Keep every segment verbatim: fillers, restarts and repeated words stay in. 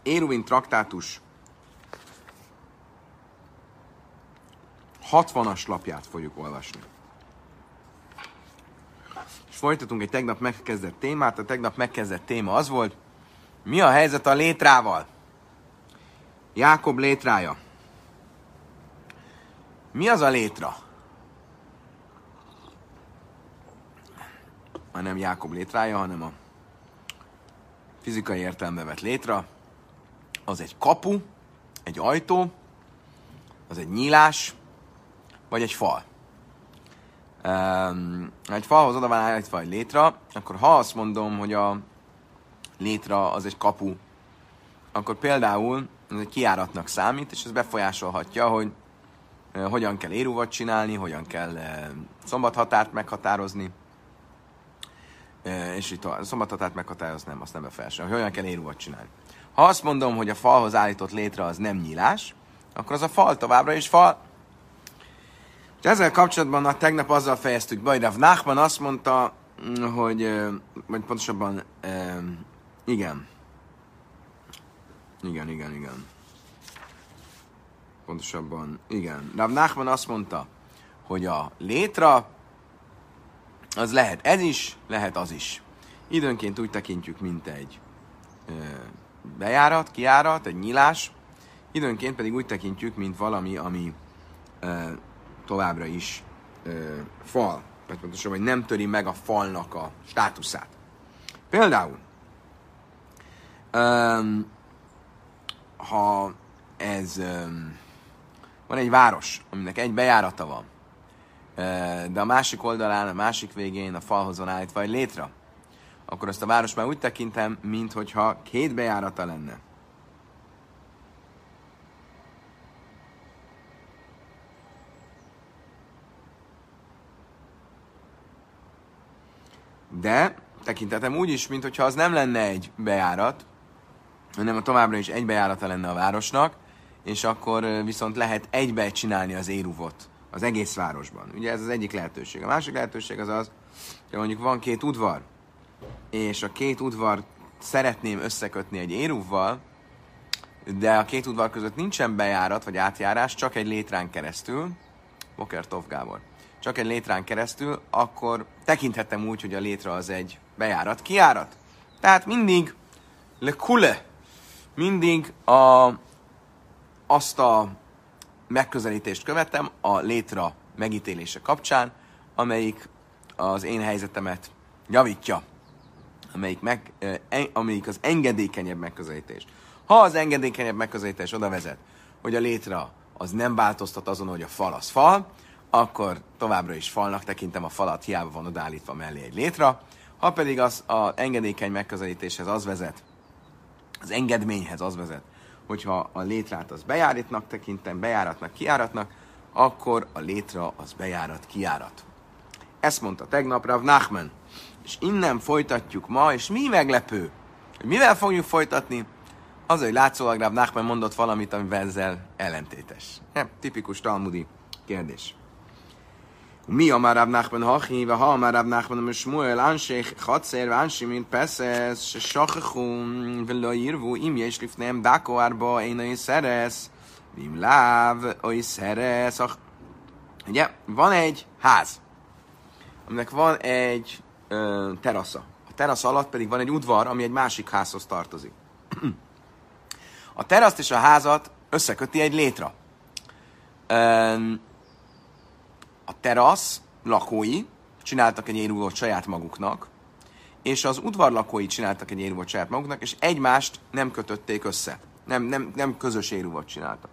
Éruvin traktátus hatvanas lapját fogjuk olvasni. És folytatunk egy tegnap megkezdett témát. A tegnap megkezdett téma az volt, mi a helyzet a létrával? Jákob létrája. Mi az a létra? Ma nem Jákob létrája, hanem a fizikai értelembe vett létra. Az egy kapu, egy ajtó, az egy nyílás, vagy egy fal. Um, egy falhoz oda van állítva egy létra, akkor ha azt mondom, hogy a létra az egy kapu, akkor például ez egy kijáratnak számít, és ez befolyásolhatja, hogy uh, hogyan kell éruvat csinálni, hogyan kell uh, szombathatárt meghatározni, uh, és itt a szombathatárt meghatározni, nem, azt nem befolyásolja, hogy hogyan kell éruvat csinálni. Ha azt mondom, hogy a falhoz állított létra az nem nyílás, akkor az a fal továbbra is fal. És ezzel kapcsolatban a tegnap azzal fejeztük be, hogy Rav Nachman azt mondta, hogy, vagy pontosabban, igen. Igen, igen, igen. Pontosabban, igen. Rav Nachman azt mondta, hogy a létra az lehet ez is, lehet az is. Időnként úgy tekintjük, mint egy bejárat, kijárat, egy nyílás. Időnként pedig úgy tekintjük, mint valami, ami továbbra is ö, fal, vagy pontosabban, hogy nem töri meg a falnak a státuszát. Például, öm, ha ez öm, van egy város, aminek egy bejárata van, ö, de a másik oldalán, a másik végén a falhoz van állítva egy létra, akkor azt a város már úgy tekintem, minthogyha két bejárata lenne. De tekintetem úgy is, mintha az nem lenne egy bejárat, hanem a továbbra is egy bejárata lenne a városnak, és akkor viszont lehet egybe csinálni az éruvot az egész városban. Ugye ez az egyik lehetőség. A másik lehetőség az az, hogy mondjuk van két udvar, és a két udvar szeretném összekötni egy éruvval, de a két udvar között nincsen bejárat vagy átjárás, csak egy létrán keresztül. Boker Tov Gábor. Csak egy létrán keresztül, akkor tekinthettem úgy, hogy a létra az egy bejárat, kijárat. Tehát mindig le kule, mindig a, azt a megközelítést követem a létra megítélése kapcsán, amelyik az én helyzetemet javítja, amelyik, meg, eh, amelyik az engedékenyebb megközelítés. Ha az engedékenyebb megközelítés oda vezet, hogy a létra az nem változtat azon, hogy a fal az fal, akkor továbbra is falnak tekintem a falat, hiába van odaállítva mellé egy létra. Ha pedig az az engedékeny megközelítéshez az vezet, az engedményhez az vezet, hogyha a létrát az bejáratnak tekintem, bejáratnak, kijáratnak, akkor a létra az bejárat, kijárat. Ezt mondta tegnap Rav Nachman. És innen folytatjuk ma, és mi meglepő, hogy mivel fogjuk folytatni, az, hogy látszólag Rav Nachman mondott valamit, amivel ezzel ellentétes. Ja, tipikus talmudi kérdés. Mi a Rav Nachman hachi, ha a Rav Nachman Shmuel ansich chatszer, ansi mint peszesz, se sachachu, velo írvu, im jes lifnem dako arba, én oly szeresz, vim láv, oly szeresz. Ugye, van egy ház, aminek van egy ö, terasza. A terasz alatt pedig van egy udvar, ami egy másik házhoz tartozik. A teraszt és a házat összeköti egy létra. Ö, A terasz lakói csináltak egy éruvot saját maguknak, és az udvar lakói csináltak egy éruvot saját maguknak, és egymást nem kötötték össze. Nem, nem, nem közös éruvot csináltak.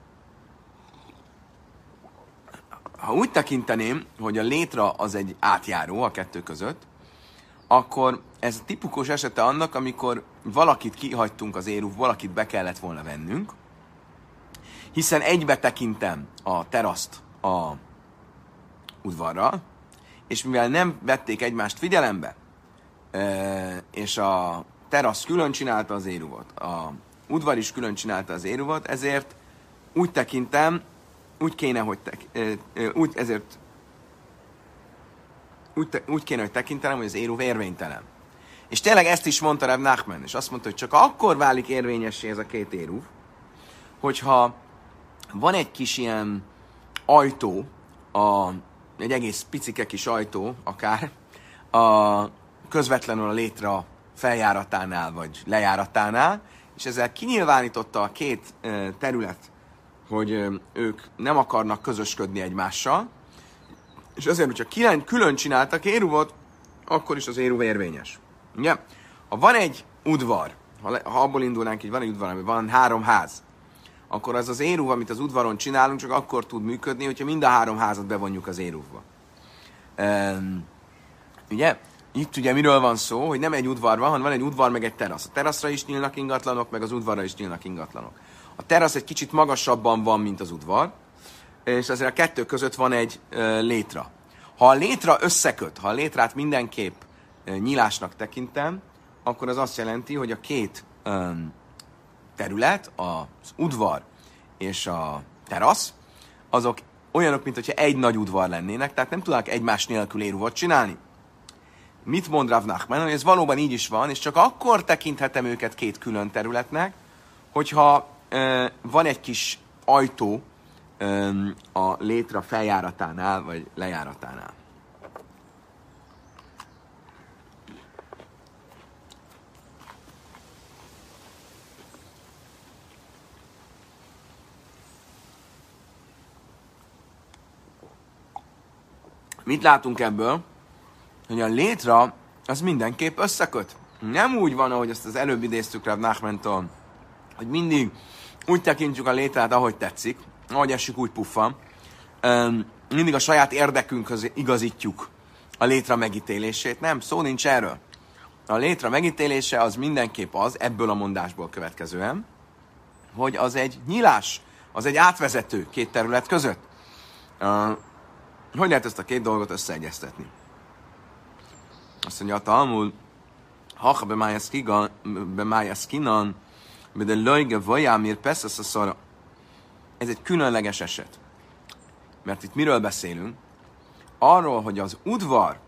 Ha úgy tekinteném, hogy a létra az egy átjáró a kettő között, akkor ez a tipikus esete annak, amikor valakit kihagytunk az éruv, valakit be kellett volna vennünk, hiszen egybe tekintem a teraszt a udvarral, és mivel nem vették egymást figyelembe, és a terasz külön csinálta az éruvot, a udvar is külön csinálta az éruvot, ezért úgy tekintem, úgy kéne, hogy tek, úgy, ezért úgy, te, úgy kéne, hogy tekintenem, hogy az éruv érvénytelen. És tényleg ezt is mondta Reb Nachman, és azt mondta, hogy csak akkor válik érvényessé ez a két éruv, hogyha van egy kis ilyen ajtó, a, egy egész picike kis ajtó, akár, a, közvetlenül a létra feljáratánál, vagy lejáratánál, és ezzel kinyilvánította a két e, terület, hogy e, ők nem akarnak közösködni egymással, és azért, hogyha külön, külön csináltak éruvot, akkor is az éruv érvényes. Ugye? Ha van egy udvar, ha, le, ha abból indulnánk, hogy van egy udvar, amiben van három ház, akkor az az éruv, amit az udvaron csinálunk, csak akkor tud működni, hogyha mind a három házat bevonjuk az éruvba. Um, ugye? Itt ugye miről van szó, hogy nem egy udvar van, hanem van egy udvar, meg egy terasz. A teraszra is nyílnak ingatlanok, meg az udvarra is nyílnak ingatlanok. A terasz egy kicsit magasabban van, mint az udvar, és azért a kettő között van egy uh, létra. Ha a létra összeköt, ha a létrát mindenképp uh, nyílásnak tekintem, akkor az azt jelenti, hogy a két um, terület, az udvar és a terasz, azok olyanok, mint hogyha egy nagy udvar lennének, tehát nem tudnak egymás nélkül éruvot csinálni. Mit mond Rav Nachman? Hogy ez valóban így is van, és csak akkor tekinthetem őket két külön területnek, hogyha e, van egy kis ajtó e, a létra feljáratánál, vagy lejáratánál. Mit látunk ebből? Hogy a létra az mindenképp összeköt. Nem úgy van, ahogy ezt az előbb idéztük Rav Nachmantól, hogy mindig úgy tekintjük a létrát, ahogy tetszik, ahogy esik, úgy puffan. Mindig a saját érdekünkhöz igazítjuk a létra megítélését. Nem, szó nincs erről. A létra megítélése az mindenképp az, ebből a mondásból következően, hogy az egy nyílás, az egy átvezető két terület között. Hogy lehet ezt a két dolgot összeegyeztetni? Azt mondja, a Talmud, hacha bemájaszkinan, de löjge vajámír peszesz a szara. Ez egy különleges eset. Mert itt miről beszélünk? Arról, hogy az udvar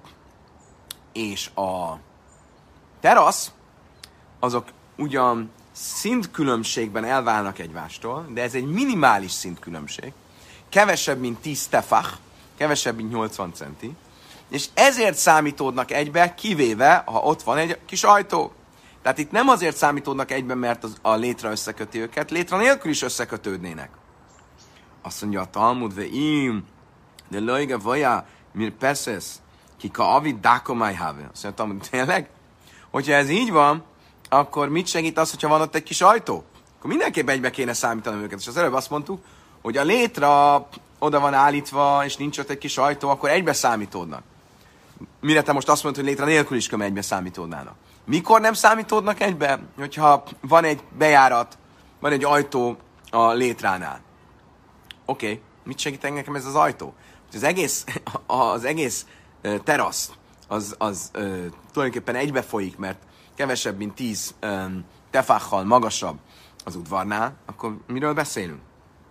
és a terasz, azok ugyan szintkülönbségben elválnak egymástól, de ez egy minimális szintkülönbség. Kevesebb, mint tíz tefach, kevesebb, mint nyolcvan centi, és ezért számítódnak egybe, kivéve, ha ott van egy kis ajtó. Tehát itt nem azért számítódnak egybe, mert az, a létra összeköti őket, létra nélkül is összekötődnének. Azt mondja a Talmud, ve im, de löjge vaja, mir peszesz, kika avid dákomáj have. Azt mondja a Talmud, tényleg? Hogyha ez így van, akkor mit segít az, hogyha van ott egy kis ajtó? Akkor mindenképp egybe kéne számítani őket. És az előbb azt mondtuk, hogy a létra oda van állítva, és nincs ott egy kis ajtó, akkor egybe számítódnak. Mire te most azt mondod, hogy létre nélkül is köm egybe számítódnának. Mikor nem számítódnak egybe? Hogyha van egy bejárat, van egy ajtó a létránál. Oké, okay. Mit segít nekem ez az ajtó? Az egész, az egész terasz, az, az uh, tulajdonképpen egybe folyik, mert kevesebb, mint tíz um, tefákkal magasabb az udvarnál, akkor miről beszélünk?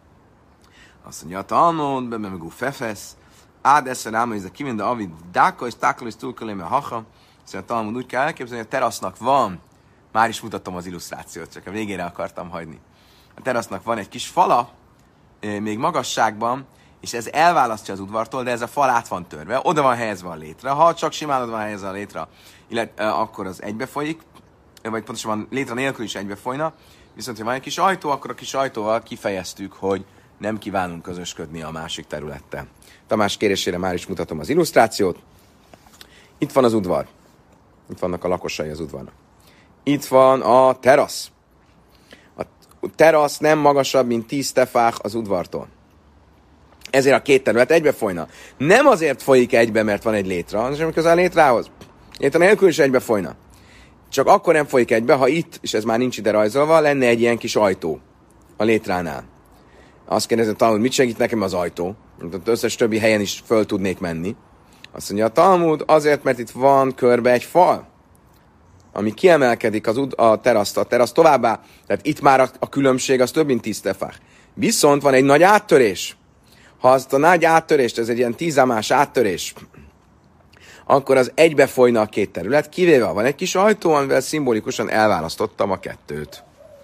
Azt mondja, a Talmud, bemegú fefesz, ád eszer ám, hogy ez a kivinda avid dáka, és tákol és túlköléme haha. Szóval a Talmud úgy kell elképzelni, hogy a terasznak van, már is mutatom az illusztrációt, csak a végére akartam hagyni. A terasznak van egy kis fala, még magasságban, és ez elválasztja az udvartól, de ez a fal át van törve, oda van helyezve a létre. Ha csak simán oda van helyezve a létre, illetve, akkor az egybe folyik, vagy pontosabban létre nélkül is egybe folyna, viszont ha van egy kis ajtó, akkor a kis ajtóval kifejeztük, hogy nem kívánunk közösködni a másik területtel. Tamás kérésére már is mutatom az illusztrációt. Itt van az udvar. Itt vannak a lakosai az udvarnak. Itt van a terasz. A terasz nem magasabb, mint tíz tefách az udvartól. Ezért a két terület egybe folyna. Nem azért folyik egybe, mert van egy létra, hanem semmi köze a létrához. Létra nélkül is egybe folyna. Csak akkor nem folyik egybe, ha itt, és ez már nincs ide rajzolva, lenne egy ilyen kis ajtó a létránál. Azt kérdezem, Talmud, mit segít nekem az ajtó? Az összes többi helyen is föl tudnék menni. Azt mondja, a Talmud azért, mert itt van körbe egy fal, ami kiemelkedik az ud- a teraszt, a terasz továbbá, tehát itt már a, a különbség az több, mint tíz tefach. Viszont van egy nagy áttörés. Ha azt a nagy áttörést, ez egy ilyen tízamás áttörés, akkor az egybe folyna a két terület, kivéve ha van egy kis ajtó, amivel szimbolikusan elválasztottam a kettőt.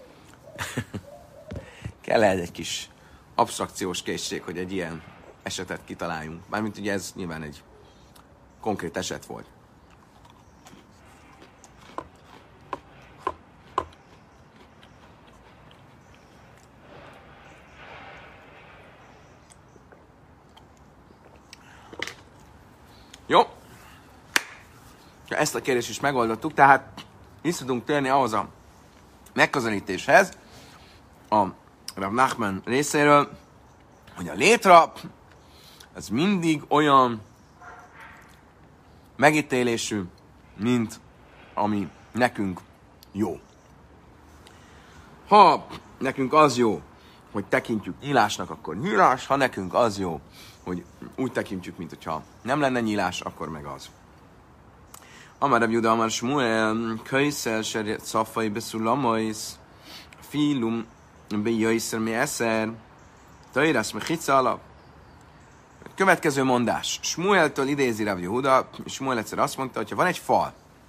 Kell lehet egy kis absztrakciós készség, hogy egy ilyen esetet kitaláljunk. Mármint ugye ez nyilván egy konkrét eset volt. Jó. Ezt a kérdést is megoldottuk, tehát vissza tudunk térni ahhoz a megközelítéshez a Rav Nachman részéről, hogy a létra az mindig olyan megítélésű, mint ami nekünk jó. Ha nekünk az jó, hogy tekintjük nyílásnak, akkor nyílás, ha nekünk az jó, hogy úgy tekintjük, mint hogyha nem lenne nyílás, akkor meg az. Amar Rab Juda, Amar Shmuel, Köjszel, Serjet Szafai, Beszulamais, Filum, Bejöjszer, Mi Eszer, Tajrász, Mi Hica alap. Következő mondás. Shmueltől idézi Rab Juda, és Shmuel egyszer azt mondta, hogy ha van egy fal,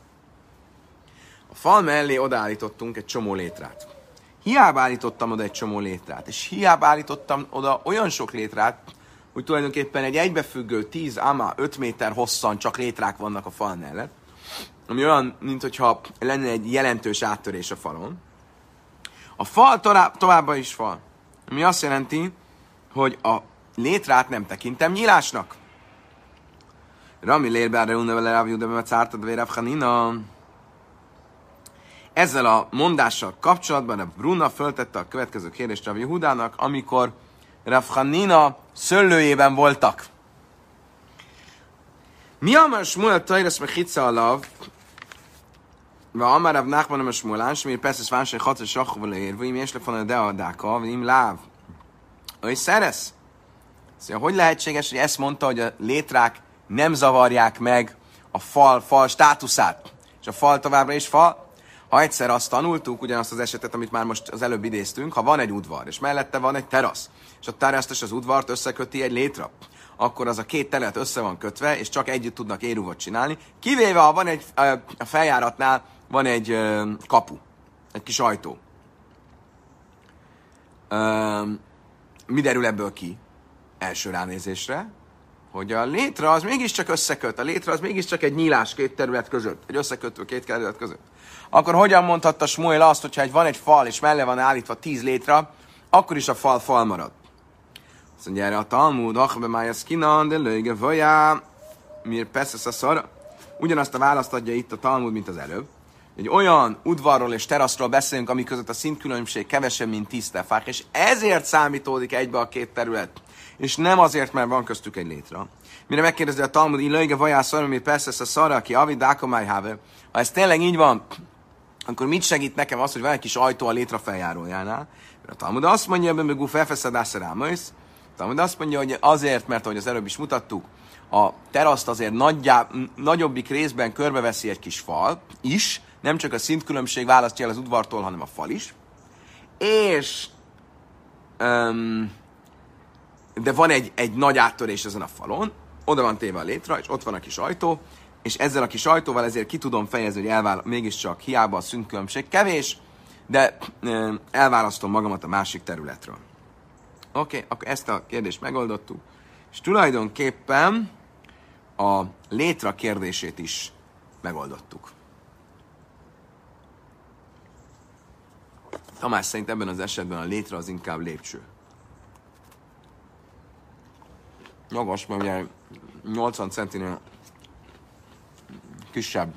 a fal mellé odaállítottunk egy csomó létrát. Hiába állítottam oda egy csomó létrát, és hiába állítottam oda olyan sok létrát, hogy tulajdonképpen egy egybefüggő tíz áma öt méter hosszan csak létrák vannak a fal mellett, ami olyan, mint hogyha lenne egy jelentős áttörés a falon. A fal tovább, továbbá is fal. Ami azt jelenti, hogy a létrát nem tekintem nyílásnak. Rami lérbárra unnevele Rav Juda be cártad Rav Hanina. Ezzel a mondással kapcsolatban a Bruna föltette a következő kérdést Rav Yehudának, amikor Rav Hanina szöllőjében voltak. Mi amar Shmuel tajrasz meg hitza alav, va amar Rav Nachman amar Shmuelán, smír persze vánsai hatszor sakval érvő, im ésle van a deadáka, vagy im láv. Ő szeresz? Szóval hogy lehetséges, hogy ezt mondta, hogy a létrák nem zavarják meg a fal, fal státuszát, és a fal továbbra is fal? Ha egyszer azt tanultuk, ugyanazt az esetet, amit már most az előbb idéztünk, ha van egy udvar, és mellette van egy terasz, és a teraszt és az udvart összeköti egy létra, akkor az a két terület össze van kötve, és csak együtt tudnak érúvat csinálni, kivéve ha van egy, a feljáratnál van egy kapu, egy kis ajtó. Mi derül ebből ki? Első ránézésre, hogy a létra az mégiscsak összeköt, a létra az mégiscsak egy nyílás két terület között, egy összekötő két terület között. Akkor hogyan mondhatta Shmuel azt, hogyha egy van egy fal, és mellé van állítva tíz létra, akkor is a fal fal marad. Azt mondja erre a Talmud, achbe májasz kinan, de lőge vajá, mir peszesz a szar. Ugyanazt a választ adja itt a Talmud, mint az előbb. Egy olyan udvarról és teraszról beszélünk, ami között a szintkülönbség kevesebb, mint tíz tefák, és ezért számítódik egybe a két terület. És nem azért, mert van köztük egy létra. Mire megkérdezi a Talmud, illőge vajá szar, mir peszesz a szar, aki avid dákomáj have. Ha ez tényleg így van, akkor mit segít nekem az, hogy van egy kis ajtó a létra feljárójánál? Mert a Talmud azt mondja, hogy megú felfeszedászerámaisz. A Talmud azt mondja, hogy azért, mert ahogy az előbb is mutattuk, a teraszt azért nagyjá, nagyobbik részben körbeveszi egy kis fal is, nem csak a szintkülönbség választja el az udvartól, hanem a fal is. És um, de van egy, egy nagy áttörés ezen a falon, oda van téve a létra, és ott van a kis ajtó, és ezzel a kis ajtóval ezért ki tudom fejezni, hogy elvál, mégiscsak hiába a szintkülönbség kevés, de e, elválasztom magamat a másik területről. Oké, okay, akkor ezt a kérdést megoldottuk, és tulajdonképpen a létra kérdését is megoldottuk. Tamás szerint ebben az esetben a létra az inkább lépcső. Magas, mert ugye nyolcvan centinél kisebb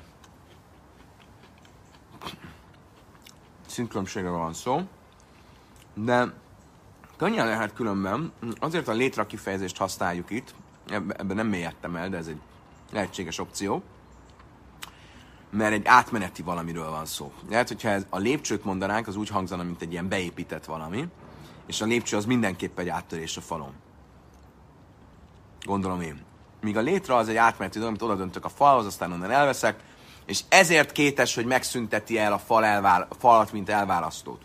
szintkülönbségre van szó, de könnyen lehet különben, azért a létra kifejezést használjuk itt, ebben nem mélyedtem el, de ez egy lehetséges opció, mert egy átmeneti valamiről van szó. Lehet, hogyha ez a lépcsőt mondanánk, az úgy hangzana, mint egy ilyen beépített valami, és a lépcső az mindenképp egy áttörés a falon. Gondolom én. Míg a létra az egy átmeneti dolog, amit oda döntök a falhoz, aztán onnan elveszek, és ezért kétes, hogy megszünteti el a fal elvál, a falat, mint elválasztót.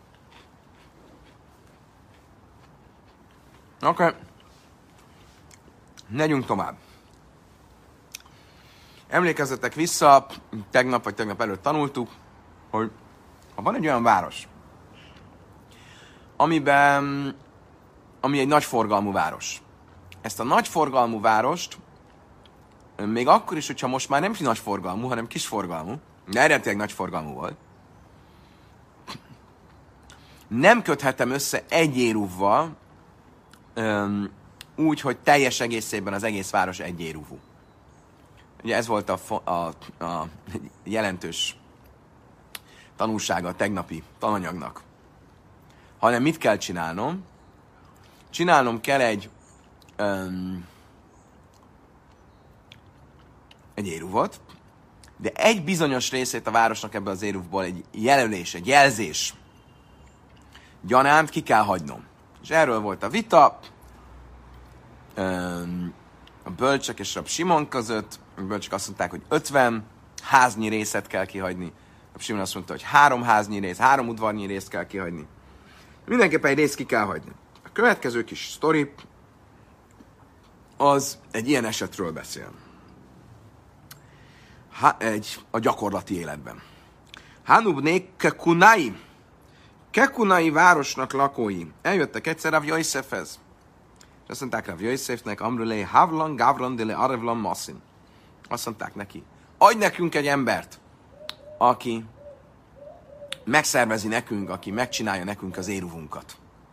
Oké. Okay. Megyünk tovább. Emlékezzetek vissza, tegnap vagy tegnap előtt tanultuk, hogy ha van egy olyan város, amiben, ami egy nagyforgalmú város. Ezt a nagyforgalmú várost, még akkor is, hogyha most már nem nagyforgalmú, hanem kisforgalmú, de eredetileg nagyforgalmú volt, nem köthetem össze egy éruvval, úgy, hogy teljes egészében az egész város egy éruvú. Ugye ez volt a, a, a jelentős tanulsága a tegnapi tananyagnak. Hanem mit kell csinálnom? Csinálnom kell egy um, egy éruvot, de egy bizonyos részét a városnak ebből az éruvból egy jelölés, egy jelzés gyanánt ki kell hagynom. És erről volt a vita um, a bölcsek és Rab Simon között. A bölcsek azt mondták, hogy ötven háznyi részet kell kihagyni. Rab Simon azt mondta, hogy három háznyi rész, három udvarnyi részt kell kihagyni. Mindenképpen egy részt ki kell hagyni. A következő kis sztori az egy ilyen esetről beszél. Ha, egy, a gyakorlati életben. Hanubné Kekunai, Kekunai városnak lakói eljöttek egyszer Rav Yosefhez. És azt mondták Rav Yosefnek, Amrulé Havlan Gavran dele Arevlan Massin. Azt mondták neki, adj nekünk egy embert, aki megszervezi nekünk, aki megcsinálja nekünk az éruvunkat.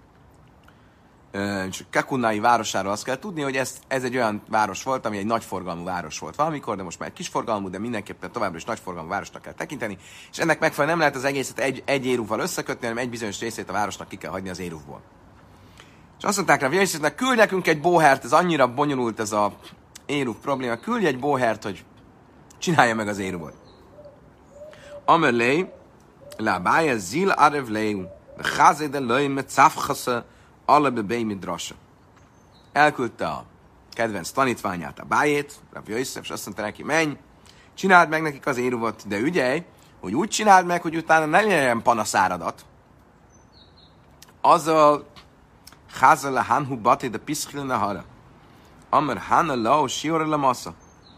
És Kekunai városáról azt kell tudni, hogy ez, ez egy olyan város volt, ami egy nagyforgalmú város volt valamikor, de most már egy kisforgalmú, de mindenképpen továbbra is nagyforgalmú városnak kell tekinteni, és ennek megfelelően nem lehet az egészet egy, egy éruvval összekötni, hanem egy bizonyos részét a városnak ki kell hagyni az éruvból. És azt mondták rá, hogy küldj nekünk egy bóhert, ez annyira bonyolult ez a éruv probléma, küldj egy bóhert, hogy csinálja meg az éruvot. Amerlé, la bája zil arev leu, de cházé de leu me cafchase, alle bebei midrasa. Elküldte a kedvenc tanítványát, a bájét, Rav Yosef, és azt mondta neki, menj, csináld meg nekik az éruvot, de ügyelj, hogy úgy csináld meg, hogy utána ne legyen panaszáradat. Azzal cházé le hanhu bati de piszkli nehara. Amer hana lao siore le massa.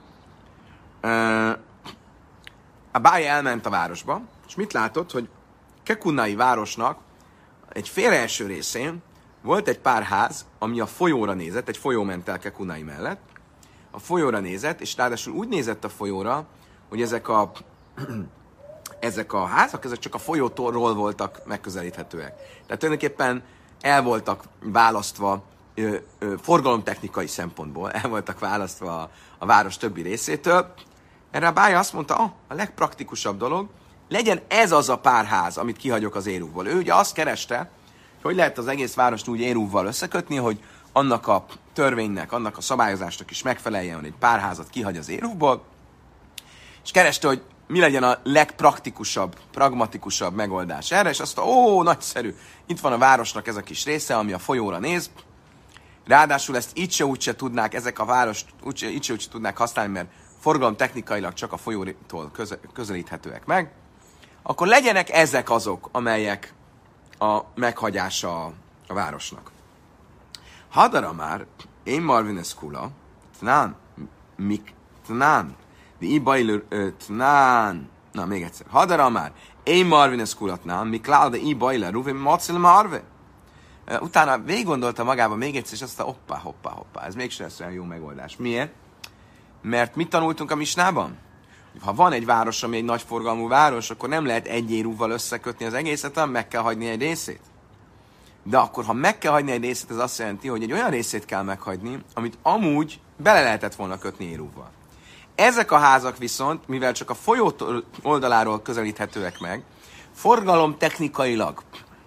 A bája elment a városba, és mit látott, hogy Kekunai városnak egy félreeső részén volt egy pár ház, ami a folyóra nézett, egy folyó ment el Kekunai mellett, a folyóra nézett, és ráadásul úgy nézett a folyóra, hogy ezek a, ezek a házak, ezek csak a folyótól voltak megközelíthetőek. Tehát tulajdonképpen el voltak választva ö, ö, forgalomtechnikai szempontból, el voltak választva a, a város többi részétől. Erre a bája azt mondta, oh, a legpraktikusabb dolog, legyen ez az a pár ház, amit kihagyok az éruvból. Ő ugye azt kereste, hogy lehet az egész várost úgy éruvval összekötni, hogy annak a törvénynek, annak a szabályozásnak is megfeleljen, hogy egy pár házat kihagy az éruvból, és kereste, hogy mi legyen a legpraktikusabb, pragmatikusabb megoldás erre, és azt mondta, ó, nagyszerű, itt van a városnak ez a kis része, ami a folyóra néz, ráadásul ezt így se úgy se tudnák, ezek a várost úgy, így se úgy se tudnák használni, mert forgalom technikailag csak a folyótól köze, közelíthetőek meg, akkor legyenek ezek azok, amelyek a meghagyása a, a városnak. Hadara már, én Marvines kula, tnán, mik, tnán, de ibajlő, tnán, na még egyszer, hadara már, én Marvines kula, tnán, miklál, de ibajlő, ruvim, macil marve. Utána végig gondolta magába még egyszer, és azt mondta, hoppá, hoppá, hoppá, ez mégsem lesz olyan jó megoldás. Miért? Mert mit tanultunk a misnában? Ha van egy város, ami egy nagyforgalmú város, akkor nem lehet egy érúval összekötni az egészet, hanem meg kell hagyni egy részét. De akkor, ha meg kell hagyni egy részét, ez azt jelenti, hogy egy olyan részét kell meghagyni, amit amúgy bele lehetett volna kötni érúval. Ezek a házak viszont, mivel csak a folyó oldaláról közelíthetőek meg, forgalom technikailag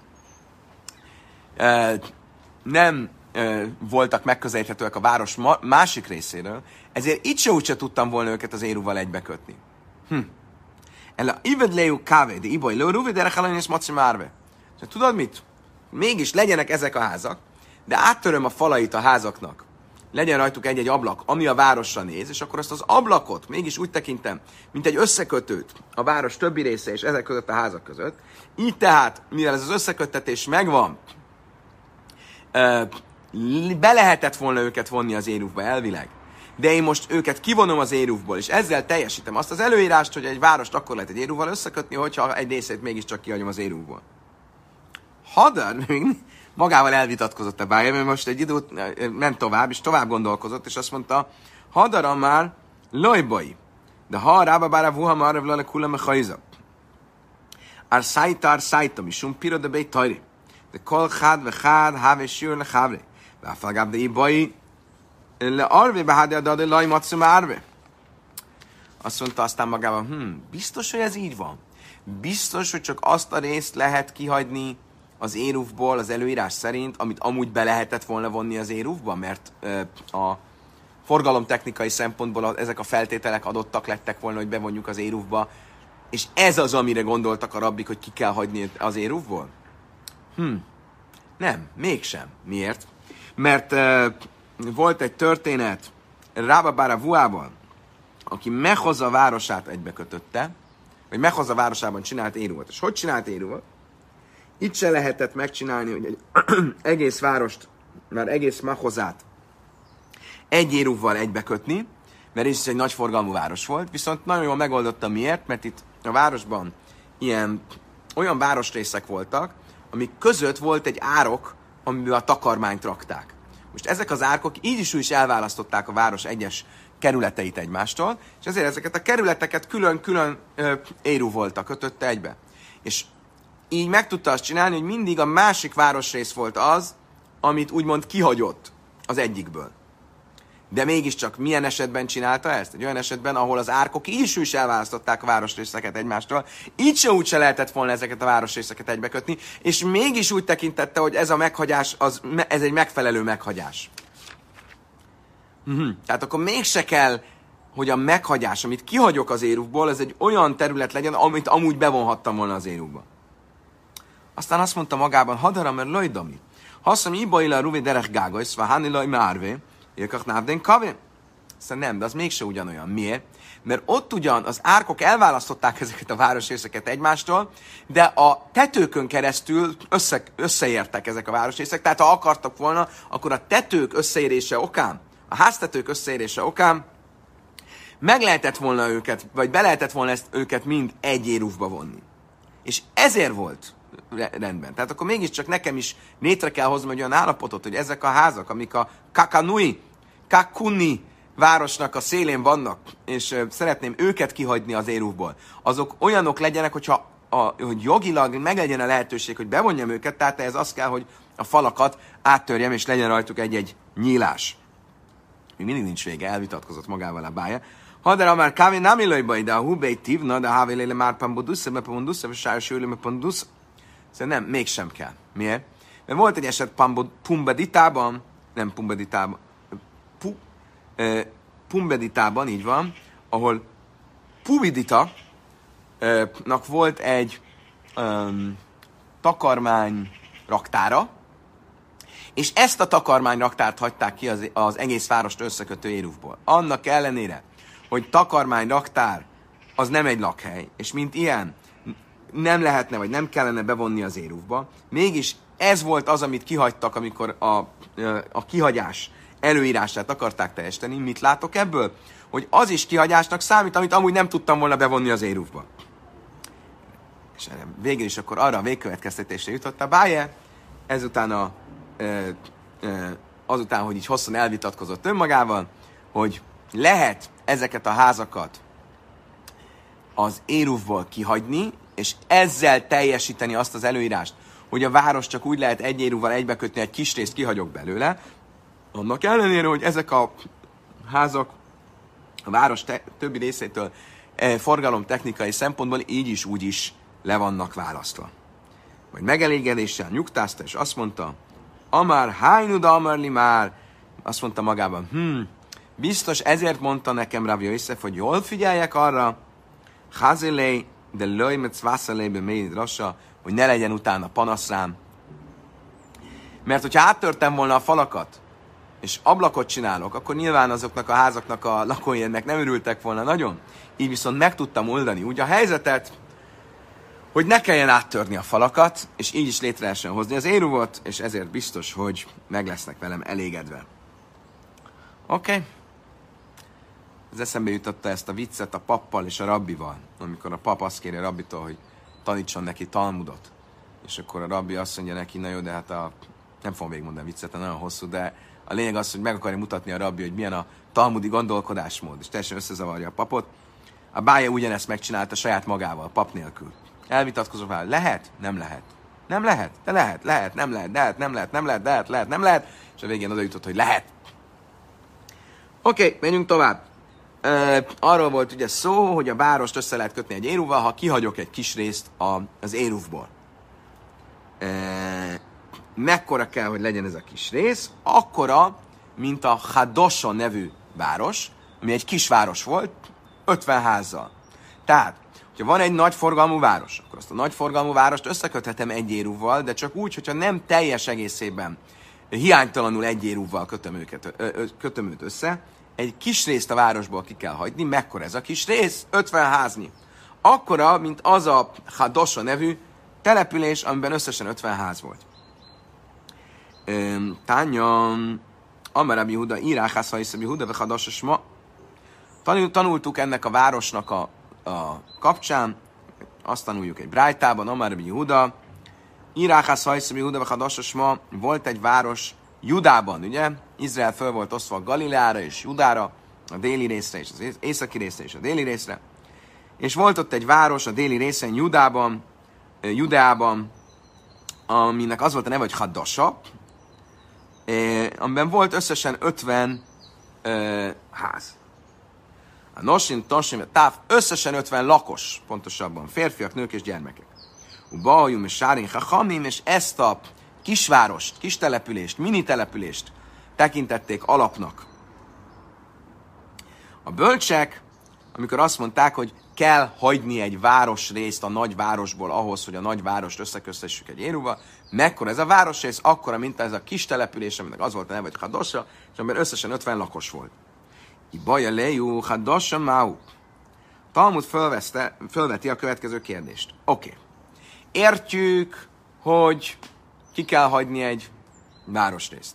nem voltak megközelíthetőek a város másik részéről, ezért itt se úgy se tudtam volna őket az érúval egybekötni. Hm. Ela ivedleu kávé, de ibaj lőrúvé, de rechalani és maci márve. Tudod mit? Mégis legyenek ezek a házak, de áttöröm a falait a házaknak. Legyen rajtuk egy-egy ablak, ami a városra néz, és akkor azt az ablakot mégis úgy tekintem, mint egy összekötőt a város többi része és ezek között a házak között. Így tehát, mivel ez az összeköttetés megvan, be lehetett volna őket vonni az érúfba elvileg, de én most őket kivonom az érúfból, és ezzel teljesítem azt az előírást, hogy egy várost akkor lehet egy érúfval összekötni, hogyha egy részét mégiscsak kihagyom az érúfból. Hadar még magával elvitatkozott a bája, mert most egy időt ment tovább, és tovább gondolkozott, és azt mondta, Hadaram már lojbai, de ha rába bár a vuha már vele kullame hajza. Ár szájtár szájtam, és um pira de bej tajri. De kol chád ve chád, háve sír le chávre. Váfalgább de ibai le arvé behádja, de de laj matszum árve. Azt mondta aztán magában, hm, biztos, hogy ez így van. Biztos, hogy csak azt a részt lehet kihagyni az érúfból az előírás szerint, amit amúgy be lehetett volna vonni az érúfba, mert ö, a forgalomtechnikai szempontból ezek a feltételek adottak lettek volna, hogy bevonjuk az érúfba, és ez az, amire gondoltak a rabbik, hogy ki kell hagyni az érúfból? Hm, nem, mégsem. Miért? Mert ö, volt egy történet Rába Bára Vuával, aki Mehoza városát egybekötötte, vagy Mehoza városában csinált érúvat. És hogy csinált érúvat? Itt se lehetett megcsinálni, hogy egy egész várost, már egész Mehozát egy érúvval egybekötni, mert ez is egy nagy forgalmú város volt, viszont nagyon jól megoldotta miért, mert itt a városban ilyen, olyan városrészek voltak, amik között volt egy árok, amiben a takarmányt rakták. Most ezek az árkok így is úgy is elválasztották a város egyes kerületeit egymástól, és ezért ezeket a kerületeket külön-külön érú voltak, kötötte egybe. És így meg tudta azt csinálni, hogy mindig a másik városrész volt az, amit úgymond kihagyott az egyikből. De mégiscsak milyen esetben csinálta ezt? Egy olyan esetben, ahol az árkok így is elválasztották a városrészeket egymástól, így se úgy se lehetett volna ezeket a városrészeket egybekötni, és mégis úgy tekintette, hogy ez a meghagyás, az, ez egy megfelelő meghagyás. Mhm. Tehát akkor mégse kell, hogy a meghagyás, amit kihagyok az érúfból, ez egy olyan terület legyen, amit amúgy bevonhattam volna az érúfba. Aztán azt mondta magában, Hadara, mert lojdami. Hasszam ibaila ruvi derech gágaj, szvahani laj márvé, Ilkach návdén kavé. Aztán nem, de az mégse ugyanolyan. Miért? Mert ott ugyan az árkok elválasztották ezeket a városrészeket egymástól, de a tetőkön keresztül össze, összeértek ezek a városrészek. Tehát ha akartak volna, akkor a tetők összeérése okán, a háztetők összeérése okán meg lehetett volna őket, vagy be lehetett volna ezt őket mind egy érúfba vonni. És ezért volt rendben. Tehát akkor mégiscsak nekem is létre kell hoznom egy olyan állapotot, hogy ezek a házak, amik a Kakanui, Kakuni városnak a szélén vannak, és uh, szeretném őket kihagyni az érúfból, azok olyanok legyenek, hogyha a, hogy jogilag meglegyen a lehetőség, hogy bevonjam őket, tehát ez az kell, hogy a falakat áttörjem, és legyen rajtuk egy-egy nyílás. Még mindig nincs vége, elvitatkozott magával a bája. Hadara már kávé nem illajba, de a hubei tívna, de a hávéléle már pambodusza, be pambodusza, vagy sáros jövőle, me pambodusza. Szóval nem, mégsem kell. Miért? Mert volt egy eset Pumbeditában, nem Pumbeditában, pu, eh, Pumbeditában, így van, ahol Pubidita eh, nak volt egy um, takarmány raktára, és ezt a takarmány raktárt hagyták ki az, az egész várost összekötő érúfból. Annak ellenére, hogy takarmány raktár az nem egy lakhely, és mint ilyen nem lehetne, vagy nem kellene bevonni az érúfba. Mégis ez volt az, amit kihagytak, amikor a, a kihagyás előírását akarták teljesíteni. Mit látok ebből? Hogy az is kihagyásnak számít, amit amúgy nem tudtam volna bevonni az érúfba. És végül is akkor arra a végkövetkeztetésre jutott a báje, ezután a, azután, hogy így hosszan elvitatkozott önmagával, hogy lehet ezeket a házakat az érúfból kihagyni, és ezzel teljesíteni azt az előírást, hogy a város csak úgy lehet egy érúval egybekötni, egy kis részt kihagyok belőle, annak ellenére, hogy ezek a házak a város te- többi részétől e, forgalomtechnikai szempontból így is, úgy is le vannak választva. Majd megelégedéssel nyugtázta, és azt mondta, Amár hányuda amarli már, azt mondta magában, hm, biztos ezért mondta nekem Rav Yosef, hogy jól figyeljek arra, Chazilei, de löjmetsz vászalébe mélyed rassa, hogy ne legyen utána panasz rám. Mert hogyha áttörtem volna a falakat, és ablakot csinálok, akkor nyilván azoknak a házaknak a lakói ennek nem örültek volna nagyon. Így viszont meg tudtam oldani úgy a helyzetet, hogy ne kelljen áttörni a falakat, és így is létre lehessen hozni az éruvot, és ezért biztos, hogy meg lesznek velem elégedve. Oké. Okay. Ez eszembe jutotta ezt a viccet a pappal és a rabbival, amikor a pap azt kéri a rabbitól, hogy tanítson neki Talmudot. És akkor a rabbi azt mondja neki, na jó, de hát a... nem fogom végigmondani a viccet, nagyon hosszú, de a lényeg az, hogy meg akarja mutatni a rabbi, hogy milyen a talmudi gondolkodásmód, és teljesen összezavarja a papot. A bája ugyanezt megcsinálta saját magával, pap nélkül. Elvitatkozok vele, lehet? Nem lehet. Nem lehet? De lehet, lehet, nem lehet, lehet, nem lehet, nem lehet, lehet, lehet, nem lehet. És a végén oda jutott, hogy lehet. Oké, okay, menjünk tovább. Uh, arról volt ugye szó, hogy a várost össze lehet kötni egy éruvval, ha kihagyok egy kis részt a, az éruvból. Uh, mekkora kell, hogy legyen ez a kis rész? Akkora, mint a Hadosha nevű város, ami egy kis város volt, ötven házzal. Tehát, hogyha van egy nagy forgalmú város, akkor azt a nagy forgalmú várost összeköthetem egy éruvval, de csak úgy, hogyha nem teljes egészében hiánytalanul egy éruvval kötöm, őket, ö, ö, kötöm őt össze, egy kis részt a városból ki kell hagyni. Mekkora ez a kis rész? ötven háznyi. Akkora, mint az a Hadosha nevű település, amiben összesen ötven ház volt. Tánya, Amarabi Huda, Iráhász, Haiszabi Huda, ve Hadosha Sma. Tanultuk ennek a városnak a, a kapcsán, azt tanuljuk egy brájtában, Amarabi Huda, Iráhász, Haiszabi Huda, ve Hadosha Sma. Volt egy város Judában, ugye? Izrael föl volt osztva a Galileára és Judára, a déli részre és az északi részre és a déli részre. És volt ott egy város a déli részen, Judában, Judeában, aminek az volt a neve, hogy Hadosha, amiben volt összesen ötven uh, ház. A Nosin, Tosin, Táv, összesen ötven lakos, pontosabban, férfiak, nők és gyermekek. Ubajum és Sárin, Chachamim, és ezt a kisvárost, kis települést, mini települést tekintették alapnak. A bölcsek, amikor azt mondták, hogy kell hagyni egy városrészt a nagyvárosból ahhoz, hogy a nagyvárost összeköztessük egy érúval, mekkora ez a városrész, akkora, mint ez a kis település, aminek az volt a neve, hogy Hadosha, és amiben összesen ötven lakos volt. Ibaja lejú, Hadosha máu. Talmud fölveszte, fölveti a következő kérdést. Oké. Okay. Értjük, hogy ki kell hagyni egy városrészt.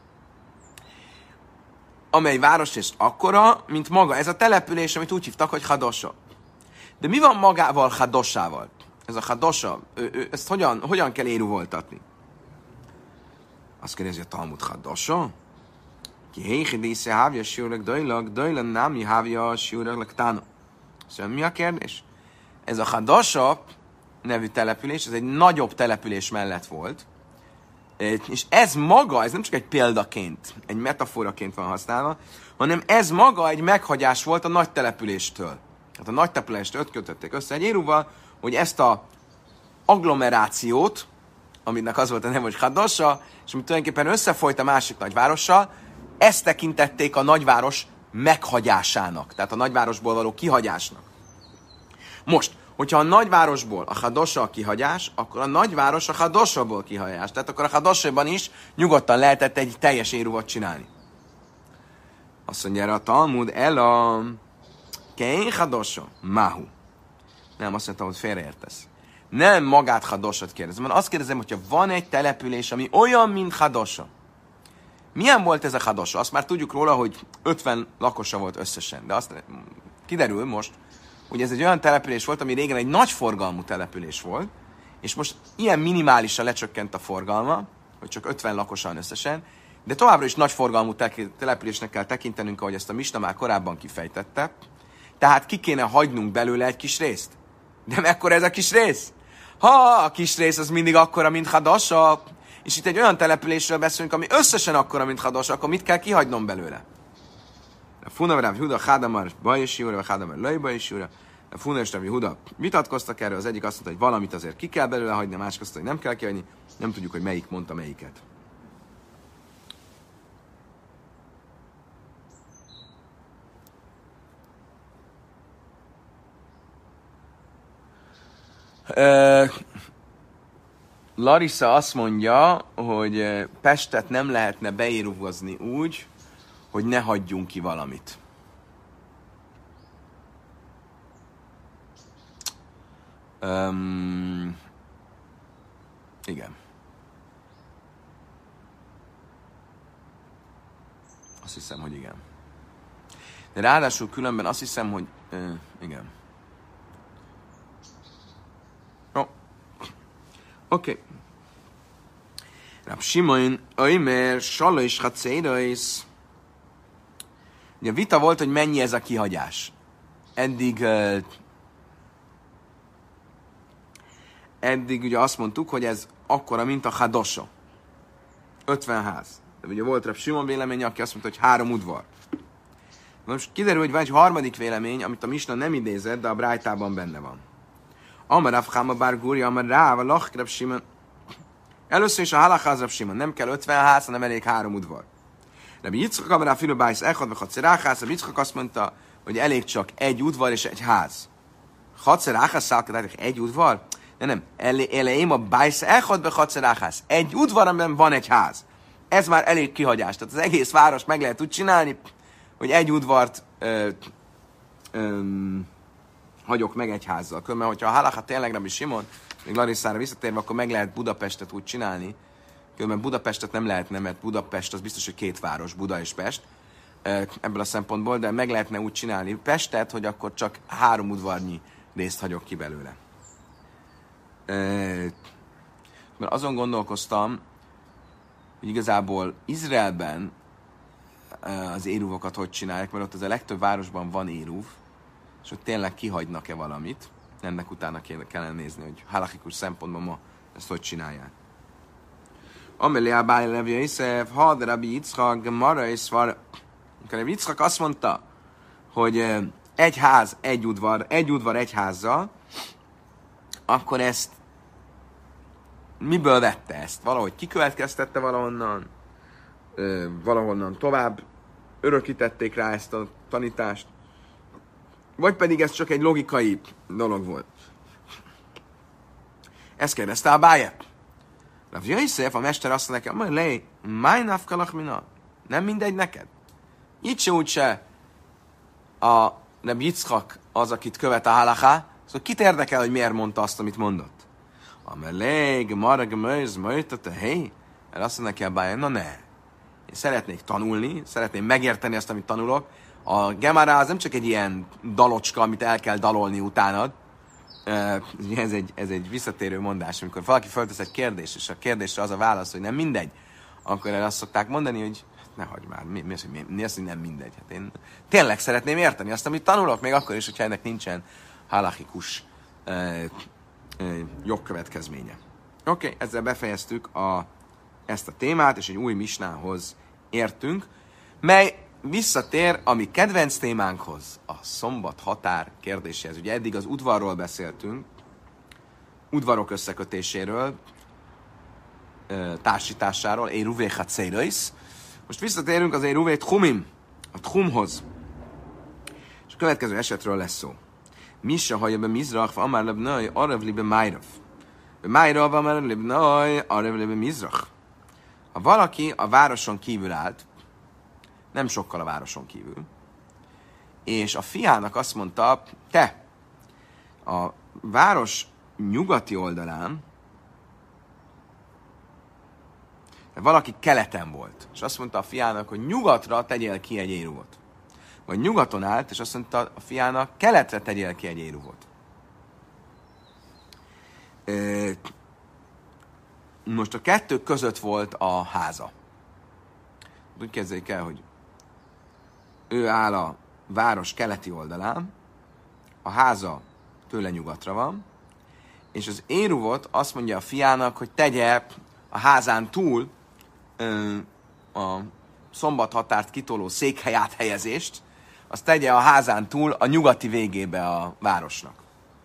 Amely városrészt akkora, mint maga ez a település, amit úgy hívtak, hogy Hadosha. De mi van magával Hadossával? Ez a Hadosha, ő, ő, ezt hogyan, hogyan kell éruvoltatni? Azt kérdezi a Talmud, Hadosha? Ki héhidésze hávja siúreg dajlag, dajlan námi hávja siúreg lektána. Szóval mi a kérdés? Ez a Hadosha nevű település, ez egy nagyobb település mellett volt, és ez maga, ez nem csak egy példaként, egy metaforaként van használva, hanem ez maga egy meghagyás volt a nagy településtől. Tehát a nagy települést öt kötötték össze egy érúval, hogy ezt a agglomerációt, aminek az volt a neve, hogy Hadosha, és amit tulajdonképpen összefolyt a másik nagyvárossal, ezt tekintették a nagyváros meghagyásának, tehát a nagyvárosból való kihagyásnak. Most, hogyha a nagyvárosból a Hadosha a kihagyás, akkor a nagyváros a Hadoshaból kihagyás. Tehát akkor a Hadoshaban is nyugodtan lehetett egy teljes érúvat csinálni. Azt mondja erre a Talmud, el a Kein Hadosha, Mahu. Nem, azt mondtam, hogy félreértesz. Nem magát Hadoshat kérdezem, hanem azt kérdezem, hogyha van egy település, ami olyan, mint Hadosha. Milyen volt ez a Hadosha? Azt már tudjuk róla, hogy ötven lakosa volt összesen. De azt kiderül most, hogy ez egy olyan település volt, ami régen egy nagy forgalmú település volt, és most ilyen minimálisan lecsökkent a forgalma, hogy csak ötven lakosan összesen, de továbbra is nagy forgalmú településnek kell tekintenünk, ahogy ezt a Misna már korábban kifejtette, tehát ki kéne hagynunk belőle egy kis részt. De mekkora ez a kis rész? Ha a kis rész az mindig akkora, mint Hadosha, és itt egy olyan településről beszélünk, ami összesen akkora, mint Hadosha, akkor mit kell kihagynom belőle? A Funavráv Huda, Hádamar, Bajsiúra, vagy Hádamar, Lai Bajsiúra, a Funavráv Huda vitatkoztak erről, az egyik azt mondta, hogy valamit azért ki kell belőle hagyni, a másik azt mondta, hogy nem kell kihagyni, nem tudjuk, hogy melyik mondta melyiket. Uh, Larissa azt mondja, hogy Pestet nem lehetne beérugozni úgy, hogy ne hagyjunk ki valamit. Um, igen. Azt hiszem, hogy igen. De ráadásul különben azt hiszem, hogy uh, igen. Jó. Oké. Okay. Rab Simon, Ömer, Sala és Hatszérais. Ugye vita volt, hogy mennyi ez a kihagyás. Eddig uh, eddig ugye azt mondtuk, hogy ez akkora, mint a Hadosa. ötven ház. De ugye volt Rab Simon vélemény, aki azt mondta, hogy három udvar. Most kiderül, hogy van egy harmadik vélemény, amit a Misna nem idézett, de a Brájtában benne van. Amar Rav Chama bar Gurja, amar Ráv, a Lach Rab Simon. Először is a halakha Rab Simon. Nem kell ötven ház, hanem elég három udvar. Rabbi Yitzchak amar a Filobájsz echad, vagy Hatszeráhász. Rabbi Yitzchak azt mondta, hogy elég csak egy udvar és egy ház. Hatszeráhász szálkadátok egy udvar? De nem, elejém a Bájsz echad, vagy Hatszeráhász. Egy udvar, amiben van egy ház. Ez már elég kihagyás. Tehát az egész város meg lehet úgy csinálni, hogy egy udvart ö, ö, hagyok meg egy házzal. Különben, hogyha a halakha tényleg Rabbi Simon, még Larissára visszatérve, akkor meg lehet Budapestet úgy csinálni. Különben Budapestet nem lehetne, mert Budapest az biztos, hogy két város, Buda és Pest, ebből a szempontból, de meg lehetne úgy csinálni Pestet, hogy akkor csak három udvarnyi részt hagyok ki belőle. Mert azon gondolkoztam, hogy igazából Izraelben az éruvokat hogy csinálják, mert ott az a legtöbb városban van éruv, és ott tényleg kihagynak-e valamit. Ennek utána kellene nézni, hogy halachikus szempontból ma ezt hogy csinálják. Amelé a Báj Levi Yosef, ha de Rabbi Yitzchak, Gemara és Szvar. Rabbi Yitzchak azt mondta, hogy egy ház, egy udvar, egy udvar, egy házzal, akkor ezt miből vette ezt? Valahogy kikövetkeztette valahonnan, valahonnan tovább örökítették rá ezt a tanítást, vagy pedig ez csak egy logikai dolog volt. Ezt kérdezte a Báje. Rav Yosef, a mester azt mondja neki, majd lej, máj nafkalach mina, nem mindegy neked. Így se úgy se a Rabbi Yitzchak az, akit követ a halaká, szóval kit érdekel, hogy miért mondta azt, amit mondott. Amelé, gemara, gemőz, möjtötte, hé, erre azt mondja neki a Báje, na ne. Én szeretnék tanulni, szeretném megérteni azt, amit tanulok. A Gemara az nem csak egy ilyen dalocska, amit el kell dalolni utánad. Ez egy, ez egy visszatérő mondás, amikor valaki föltesz egy kérdést, és a kérdésre az a válasz, hogy nem mindegy, akkor erre azt szokták mondani, hogy ne hagyd már, mi, mi, mi, mi az, hogy nem mindegy. Hát én tényleg szeretném érteni azt, amit tanulok, még akkor is, hogyha ennek nincsen halachikus eh, eh, jogkövetkezménye. Oké, okay, ezzel befejeztük a, ezt a témát, és egy új misnához értünk, mely visszatér a mi kedvenc témánkhoz, a szombat határ kérdéséhez. Ugye eddig az udvarról beszéltünk, udvarok összekötéséről, társításáról, Éruvé Hatszérais. Most visszatérünk az Éruvé Tchumim, a Tchumhoz. És a következő esetről lesz szó. Misa haja be Mizrach, amár lebnai, arrev libe májrav. Be májrav, amár lebnai, arrev libe Mizrach. Ha valaki a városon kívül állt, nem sokkal a városon kívül, és a fiának azt mondta, te, a város nyugati oldalán, valaki keleten volt, és azt mondta a fiának, hogy nyugatra tegyél ki egy éruvot. Vagy nyugaton állt, és azt mondta a fiának, keletre tegyél ki egy éruvot. Most a kettő között volt a háza. Úgy képzeljük el, hogy ő áll a város keleti oldalán, a háza tőle nyugatra van, és az éruvot azt mondja a fiának, hogy tegye a házán túl ö, a szombathatárt kitoló székhely áthelyezést, azt tegye a házán túl a nyugati végébe a városnak.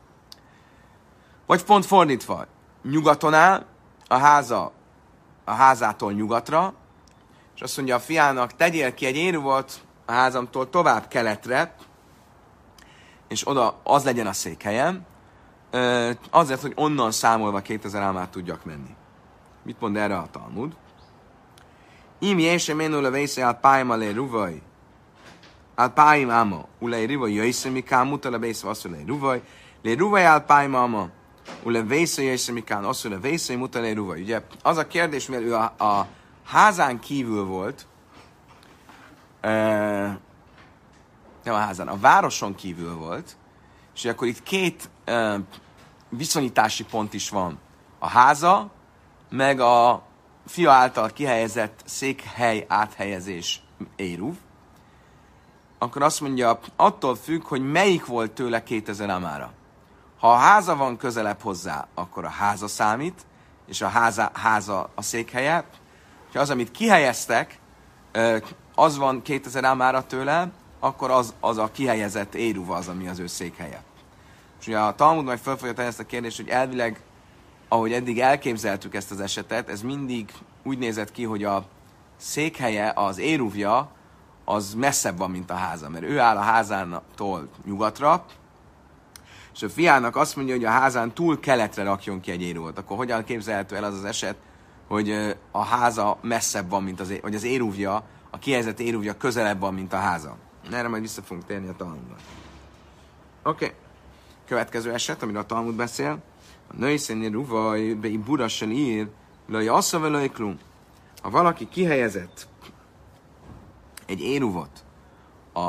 Vagy pont fordítva, nyugaton áll, a háza a házától nyugatra, és azt mondja a fiának, tegyél ki egy éruvot a házamtól tovább keletre, és oda az legyen a székhelyem, azért, hogy onnan számolva kétezer ámát tudjak menni. Mit mond erre a Talmud? Im jése ménul a vésze al páim alé ruvaj, al páim áma, ulej ruvaj jöjsze mi kám mutal a vésze vasszul lé ruvaj, lé ruvaj al páim áma, ule vészei és mikán, azt ule vészei mutalé ruva. Ugye az a kérdés, mivel ő a, a házán kívül volt, e, nem a házán, a városon kívül volt, és akkor itt két e, viszonyítási pont is van. A háza, meg a fia által kihelyezett székhely áthelyezés éruv. Akkor azt mondja, attól függ, hogy melyik volt tőle kétezer amára. Ha a háza van közelebb hozzá, akkor a háza számít, és a háza, háza a székhelye. Ha az, amit kihelyeztek, az van kétezer amára tőle, akkor az, az a kihelyezett éruva az, ami az ő székhelye. És ugye a Talmud majd felfogja ezt a kérdést, hogy elvileg, ahogy eddig elképzeltük ezt az esetet, ez mindig úgy nézett ki, hogy a székhelye, az éruvja, az messzebb van, mint a háza, mert ő áll a házától nyugatra, és a fiának azt mondja, hogy a házán túl keletre rakjon ki egy éruvot. Akkor hogyan képzelhető el az az eset, hogy a háza messzebb van, mint az, vagy az éruvja, a kihelyezett éruvja közelebb van, mint a háza. Erre majd vissza fogunk térni a Talmudban. Oké. Okay. Következő eset, amiről a Talmud beszél. A női szénni ruvaj, bei burassal ír, lőj assza velőj klum. Ha valaki kihelyezett egy éruvot a,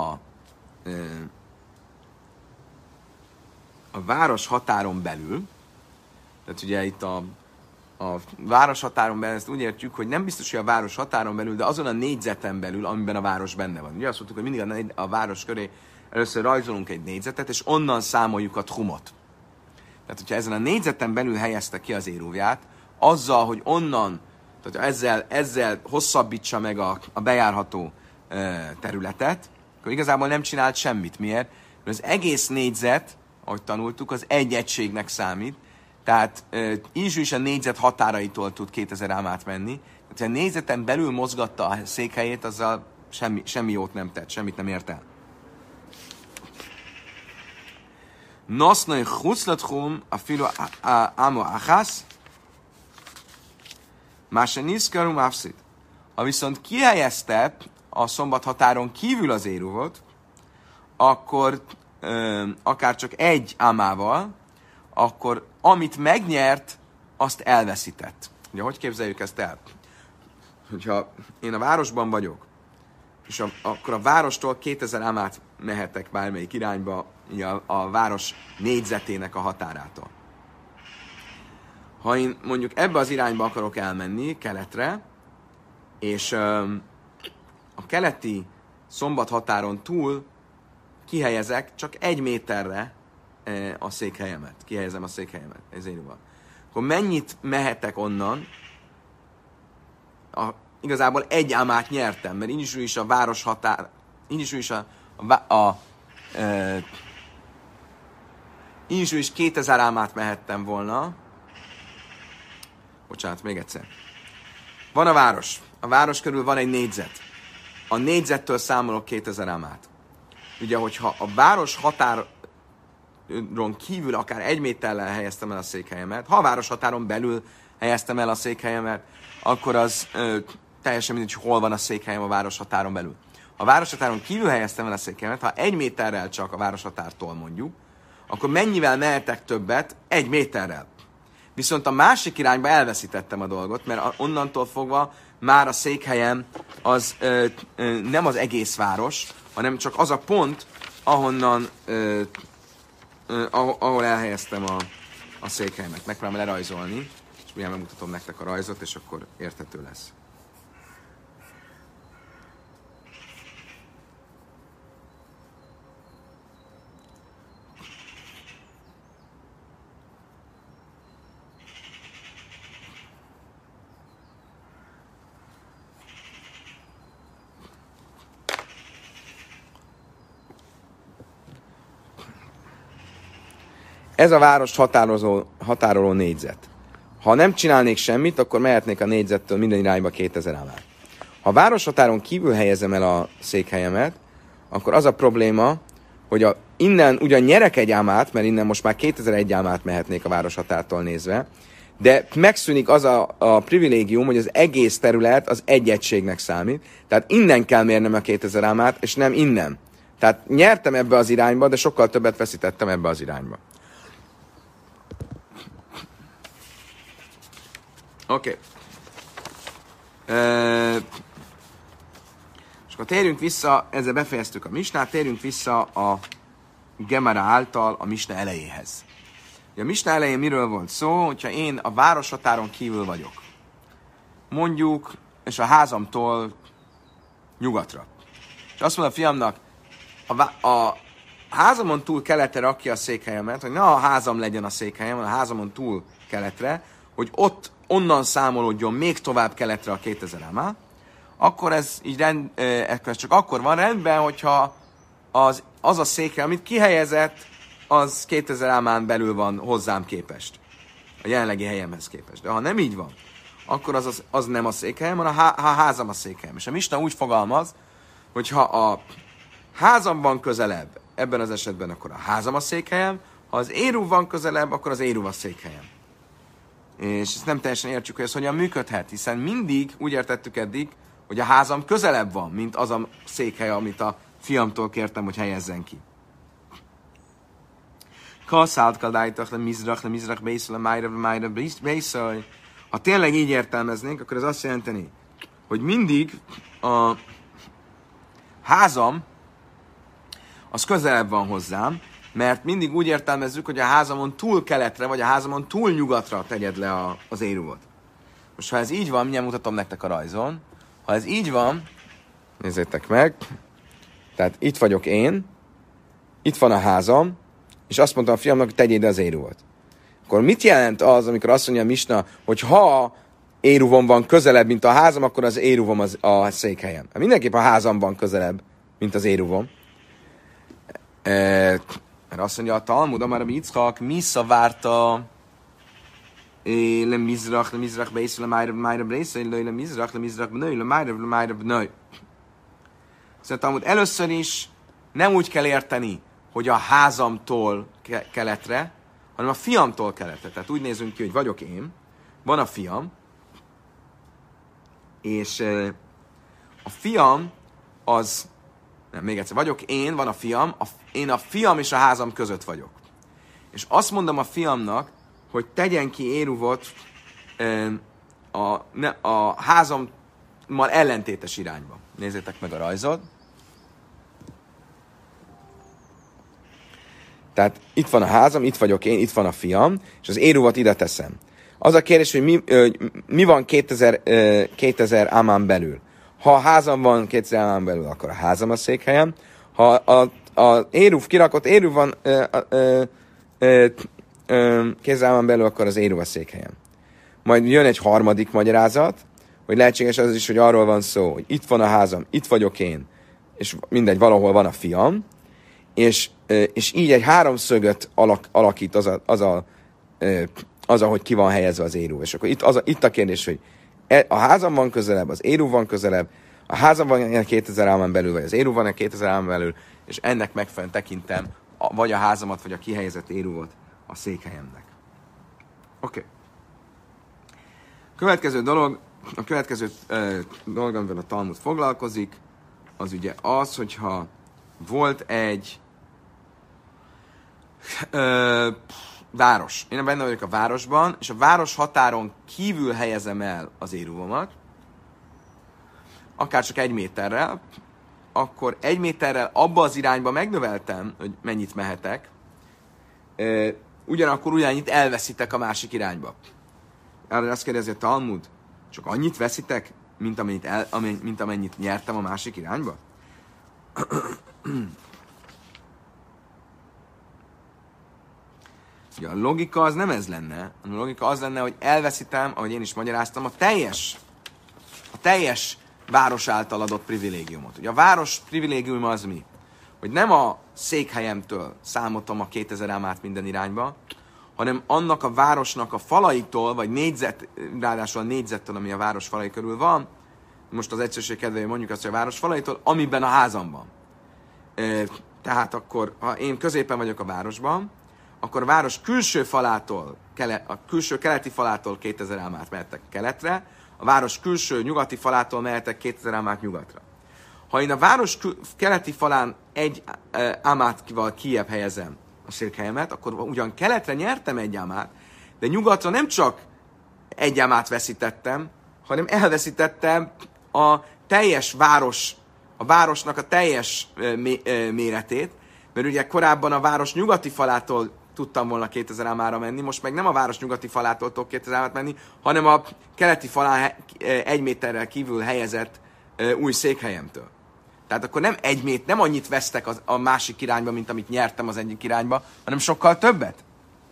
a város határon belül, tehát ugye itt a, a város határon belül, ezt úgy értjük, hogy nem biztos, hogy a város határon belül, de azon a négyzeten belül, amiben a város benne van. Ugye azt mondtuk, hogy mindig a, a város köré először rajzolunk egy négyzetet, és onnan számoljuk a trumot. Tehát, hogyha ezen a négyzeten belül helyezte ki az éruvját, azzal, hogy onnan, tehát ezzel, ezzel hosszabbítsa meg a, a bejárható e, területet, akkor igazából nem csinált semmit. Miért? Mert az egész négyzet, ahogy tanultuk, az egy egységnek számít, tehát e, így is a négyzet határaitól tud kétezer ámát menni. Tehát, ha a négyzeten belül mozgatta a székhelyét, azzal semmi, semmi jót nem tett, semmit nem ért el. Nosznai chuszlatchum a filo ámo áhász, másen niszkarum áfszid. Ha viszont kihelyezte a szombat határon kívül az éruvot, akkor ö, akár csak egy ámával, akkor amit megnyert, azt elveszített. Ugye, hogy képzeljük ezt el? Hogyha én a városban vagyok, és a, akkor a várostól kétezer ámát mehetek bármelyik irányba, a, a város négyzetének a határától. Ha én mondjuk ebbe az irányba akarok elmenni, keletre, és ö, a keleti szombat határon túl kihelyezek csak egy méterre ö, a székhelyemet, kihelyezem a székhelyemet, ezért van. Akkor mennyit mehetek onnan? A, igazából egy ámát nyertem, mert így is, is a város határ, így is, is a, a, a, a ö, így is, is kétezer ámát mehettem volna. Bocsánat, még egyszer. Van a város. A város körül van egy négyzet. A négyzettől számolok kétezer ámát. Ugye, hogyha a város határon kívül akár egy méterrel helyeztem el a székhelyemet, ha a város határon belül helyeztem el a székhelyemet, akkor az ö, teljesen mindegy, hogy hol van a székhelyem a város határon belül. Ha a város határon kívül helyeztem el a székhelyemet, ha egy méterrel csak a város határtól mondjuk, akkor mennyivel mehetek többet? Egy méterrel. Viszont a másik irányba elveszítettem a dolgot, mert onnantól fogva már a székhelyem az ö, ö, nem az egész város, hanem csak az a pont, ahonnan, ö, ö, ahol elhelyeztem a, a székhelyemet. Megpróbálom lerajzolni, és mindjárt megmutatom nektek a rajzot, és akkor érthető lesz. Ez a várost határozó, határoló négyzet. Ha nem csinálnék semmit, akkor mehetnék a négyzettől minden irányba kétezer ámát. Ha a városhatáron kívül helyezem el a székhelyemet, akkor az a probléma, hogy a, innen ugyan nyerek egy ámát, mert innen most már kétezer-egy ámát mehetnék a városhatártól nézve, de megszűnik az a, a privilégium, hogy az egész terület az egy egységnek számít, tehát innen kell mérnem a kétezer ámát, és nem innen. Tehát nyertem ebbe az irányba, de sokkal többet veszítettem ebbe az irányba. Oké. Okay. És akkor térjünk vissza, ezzel befejeztük a misnát, térjünk vissza a Gemara által a misna elejéhez. A misna elején miről volt szó, hogyha én a városhatáron kívül vagyok. Mondjuk, és a házamtól nyugatra. És azt mondom a fiamnak, a, a házamon túl keletre rakja a székhelyemet, hogy ne a házam legyen a székhelyem, hanem a házamon túl keletre, hogy ott onnan számolódjon még tovább keletre a kétezer ámá, akkor ez így rend, ez csak akkor van rendben, hogyha az, az a székhely, amit kihelyezett, az kétezer ámán belül van hozzám képest. A jelenlegi helyemhez képest. De ha nem így van, akkor az, az, az nem a székhelyem, hanem a, há, a házam a székhelyem. És a misna úgy fogalmaz, hogy ha a házam van közelebb, ebben az esetben akkor a házam a székhelyem, ha az éruv van közelebb, akkor az éruv a székhelyem. És ezt nem teljesen értjük, hogy ez hogyan működhet, hiszen mindig úgy értettük eddig, hogy a házam közelebb van, mint az a székhely, amit a fiamtól kértem, hogy helyezzen ki. Kaszált kadájtak le mizrach, le mizrach bészol, le májra, le májra bészol. Ha tényleg így értelmeznénk, akkor ez azt jelenteni, hogy mindig a házam az közelebb van hozzám, mert mindig úgy értelmezzük, hogy a házamon túl keletre, vagy a házamon túl nyugatra tegyed le a, az éruvot. Most ha ez így van, mindjárt mutatom nektek a rajzon. Ha ez így van, nézzétek meg, tehát itt vagyok én, itt van a házam, és azt mondtam a fiamnak, hogy tegyél ide az éruvot. Akkor mit jelent az, amikor azt mondja a misna, hogy ha éruvom van közelebb, mint a házam, akkor az éruvom az a székhelyem. Hát mindenképp a házam van közelebb, mint az éruvom. E, mert azt mondja a Talmud, amár a Yitzchak, Misza várta le mizrach, le mizrach bészre, le májra, májra bészre, le mizrach, le mizrach bnöj, le májra, le májra bnöj. Szóval Talmud, először is nem úgy kell érteni, hogy a házamtól ke- keletre, hanem a fiamtól keletre. Tehát úgy nézünk ki, hogy vagyok én, van a fiam, és e, a fiam az, nem, még egyszer, vagyok én, van a fiam, a, én a fiam és a házam között vagyok. És azt mondom a fiamnak, hogy tegyen ki éruvot e, a, ne, a házammal ellentétes irányba. Nézzétek meg a rajzot. Tehát itt van a házam, itt vagyok én, itt van a fiam, és az éruvat ide teszem. Az a kérdés, hogy mi, mi van kétezer ámán belül. Ha a házam van kétezer ámán belül, akkor a házam a székhelyem. Ha a, a éruv kirakott éruv van kétezer ámán belül, akkor az éruv a székhelyem. Majd jön egy harmadik magyarázat, hogy lehetséges az is, hogy arról van szó, hogy itt van a házam, itt vagyok én, és mindegy, valahol van a fiam, és, és így egy háromszögöt alak, alakít az a, az, a, az, ahogy ki van helyezve az éruv. És akkor itt, az a, itt a kérdés, hogy a házam van közelebb, az éruv van közelebb, a házam van kétezer ámán belül, vagy az éruv van kétezer ámán belül, és ennek megfelelően tekintem a, vagy a házamat, vagy a kihelyezett éruvot a székhelyemnek. Oké. Okay. Következő dolog, a következő uh, dolog, amivel a Talmud foglalkozik, az ugye az, hogyha volt egy uh, város. Én benne vagyok a városban, és a város határon kívül helyezem el az éruvomat, akár csak egy méterrel, akkor egy méterrel abba az irányba megnöveltem, hogy mennyit mehetek, uh, ugyanakkor ugyanannyit elveszítek a másik irányba. Erre azt kérdezi a Talmud, csak annyit veszitek, mint amennyit, el, mint amennyit nyertem a másik irányba? Ugye a logika az nem ez lenne, a logika az lenne, hogy elveszítem, ahogy én is magyaráztam, a teljes, a teljes város által adott privilégiumot. Ugye a város privilégium az mi? Hogy nem a székhelyemtől számoltam a kétezer ámát minden irányba, hanem annak a városnak a falaitól, vagy négyzet, ráadásul a négyzettől, ami a város falai körül van, most az egyszerűség kedvéért mondjuk azt, hogy a város falaitól, amiben a házam van. E, tehát akkor, ha én középen vagyok a városban, akkor a város külső falától, kele, a külső keleti falától kétezer ámát mehetek keletre, a város külső nyugati falától mehetek kétezer ámát nyugatra. Ha én a város kül, keleti falán egy ámátval kijebb helyezem a székhelyemet, akkor ugyan keletre nyertem egy ámát, de nyugatra nem csak egy ámát veszítettem, hanem elveszítettem a teljes város, a városnak a teljes méretét, mert ugye korábban a város nyugati falától tudtam volna kétezer ámára menni, most meg nem a város nyugati falától tudok kétezer ámát menni, hanem a keleti falán egy méterrel kívül helyezett új székhelyemtől. Tehát akkor nem egy mét, nem annyit vesztek az, a másik irányba, mint amit nyertem az egyik irányba, hanem sokkal többet.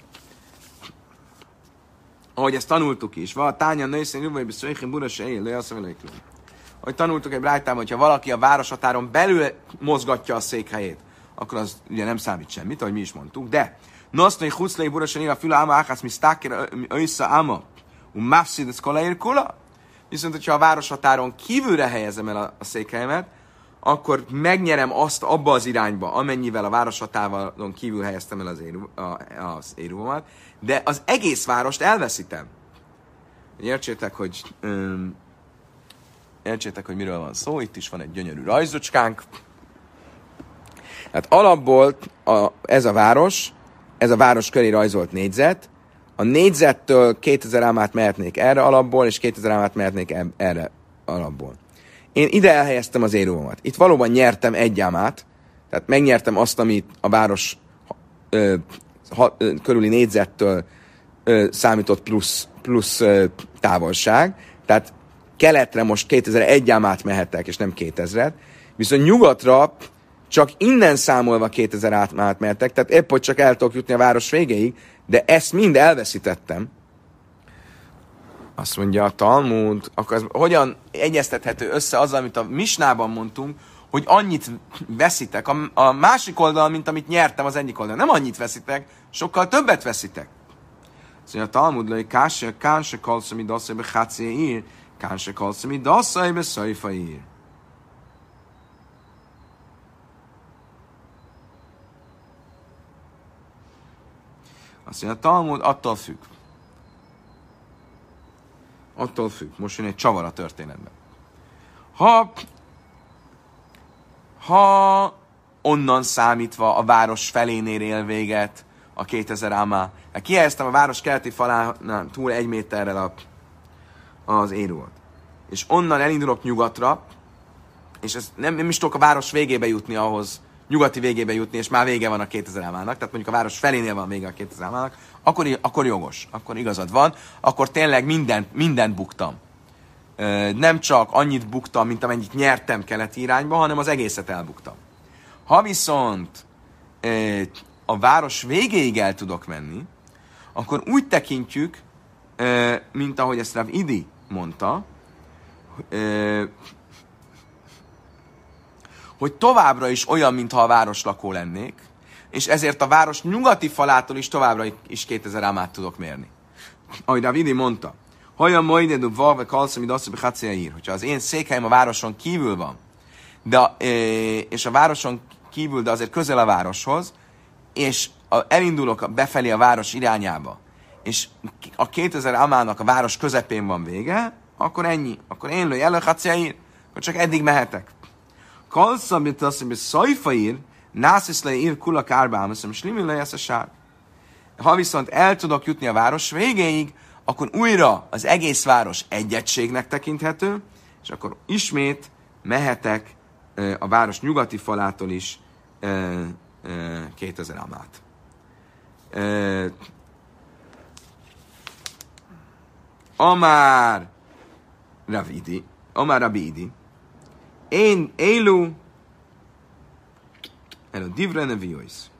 Ahogy ezt tanultuk is. Van a tánya nőszén, jövői beszéljen, buras él, le azt mondja, ahogy tanultuk egy brájtában, hogyha valaki a városhatáron belül mozgatja a székhelyét, akkor az ugye nem számít semmit, ahogy mi is mondtuk, de nosztnai huszlai burasan él a füle áma áhász, mi sztákera össze áma, un mafszid ez kolaér kula. Viszont, hogyha a városhatáron kívülre helyezem el a, a székhelyemet, akkor megnyerem azt abba az irányba, amennyivel a városhatáron kívül helyeztem el az, éru, a, az éruvomat, de az egész várost elveszítem. Értsétek, hogy um, értsétek, hogy miről van szó, itt is van egy gyönyörű rajzocskánk. Hát alapból a, ez a város, ez a város köré rajzolt négyzet, a négyzettől kétezer ámát mehetnék erre alapból, és kétezer ámát mehetnék erre alapból. Én ide elhelyeztem az éruvomat. Itt valóban nyertem egy ámát, tehát megnyertem azt, amit a város ö, ha, ö, körüli négyzettől ö, számított plusz, plusz ö, távolság, tehát keletre most kétezer-egy ámát mehetek, és nem kétezret, viszont nyugatra csak innen számolva kétezer ámát mehetek, tehát épp, hogy csak el tudok jutni a város végéig, de ezt mind elveszítettem. Azt mondja a Talmud, akkor ez hogyan egyeztethető össze azzal, amit a Misnában mondtunk, hogy annyit veszitek a, a másik oldalon, mint amit nyertem az egyik oldalon. Nem annyit veszitek, sokkal többet veszitek. Azt mondja a Talmud, hogy káse, kánse kalszami dasszaibe hácé ír, kánse kalszami dasszaibe szajfa ír. Azt mondja a Talmud, attól függ. Attól függ. Most jön egy csavar a történetben. Ha, ha onnan számítva a város felénél él véget a kétezer ámá, hát kihelyeztem a város keleti falán túl egy méterrel a, az érúat. És onnan elindulok nyugatra, és ez nem, nem is tudok a város végébe jutni ahhoz, nyugati végébe jutni, és már vége van a kétezer ámának, tehát mondjuk a város felénél van vége a kétezer ámának, akkor, akkor jogos, akkor igazad van, akkor tényleg mindent, mindent buktam. Nem csak annyit buktam, mint amennyit nyertem keleti irányba, hanem az egészet elbuktam. Ha viszont a város végéig el tudok menni, akkor úgy tekintjük, mint ahogy ezt Rav Idi mondta, hogy továbbra is olyan, mintha a városlakó lennék, és ezért a város nyugati falától is továbbra is kétezer ámát tudok mérni. Ahogy Rav Idi mondta, hajjan majdedu valve kalszami dasszabi hácéja ír, hogyha az én székhelyem a városon kívül van, de, és a városon kívül, de azért közel a városhoz, és elindulok befelé a város irányába, és a kétezer ámának a város közepén van vége, akkor ennyi. Akkor én lőj elő hácéja ír, akkor csak eddig mehetek. Kalszami dasszabi szajfa ír, nászisz le ír kulak árbám, azt mondom, slimil le a sár. Ha viszont el tudok jutni a város végéig, akkor újra az egész város egy egységnek tekinthető, és akkor ismét mehetek a város nyugati falától is kétezer ámát. Amár Rav Idi, Amár Rabi Idi, én élu el a divre neviois.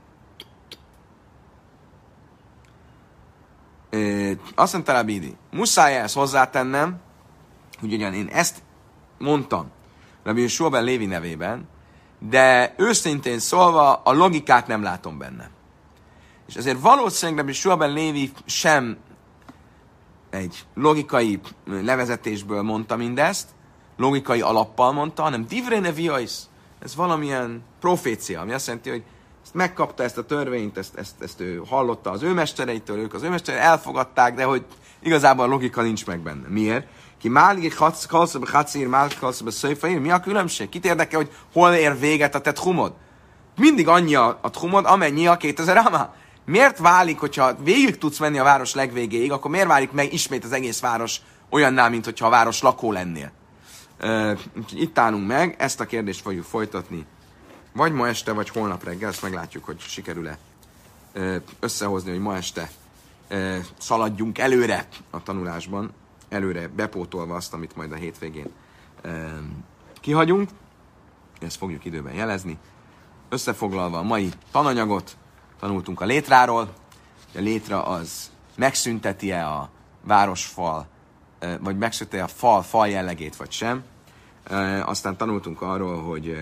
Azt mondta Rabi Idi, muszáj ezt hozzátennem, hogy ugyan én ezt mondtam Rabbi Yeshua ben Lévi nevében, de őszintén szólva a logikát nem látom benne. És ezért valószínűleg Rabbi Yeshua ben Lévi sem egy logikai levezetésből mondta mindezt, logikai alappal mondta, hanem divre neviois. Ez valamilyen profécia, ami azt jelenti, hogy ezt megkapta ezt a törvényt, ezt, ezt, ezt ő hallotta az ő mestereitől, ők az ő mesterei elfogadták, de hogy igazából a logika nincs meg benne. Miért? Ki málig kalszabe hacír, málig kalszabe szöjfaír, mi a különbség? Kit érdekel, hogy hol ér véget a te tchumod? Mindig annyi a, a tchumod, amennyi a kétezer ámá. miért válik, hogyha végig tudsz menni a város legvégéig, akkor miért válik meg ismét az egész város olyanná, mint hogyha a város lakó lennél? Uh, itt állunk meg, ezt a kérdést fogjuk folytatni. Vagy ma este, vagy holnap reggel, ezt meglátjuk, hogy sikerül-e uh, összehozni, hogy ma este uh, szaladjunk előre a tanulásban, előre bepótolva azt, amit majd a hétvégén uh, kihagyunk. Ezt fogjuk időben jelezni. Összefoglalva a mai tananyagot, tanultunk a létráról. A létra az megszünteti-e a városfal, vagy megszünteti a fal, fal jellegét, vagy sem. Aztán tanultunk arról, hogy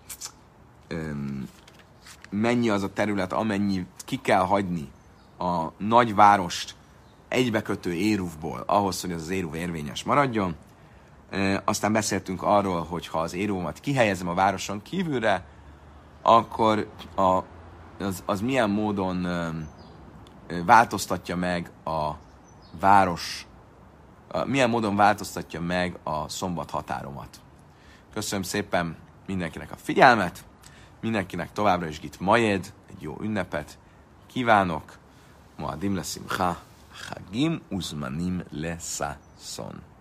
mennyi az a terület, amennyi ki kell hagyni a nagyvárost egybekötő éruvból, ahhoz, hogy az az éruv érvényes maradjon. Aztán beszéltünk arról, hogy ha az éruvomat kihelyezem a városon kívülre, akkor a, az, az milyen módon változtatja meg a város, a, milyen módon változtatja meg a szombat határomat. Köszönöm szépen mindenkinek a figyelmet, mindenkinek továbbra is git majed, egy jó ünnepet kívánok. Ma adim leszimcha, chagim uzmanim leszaszon.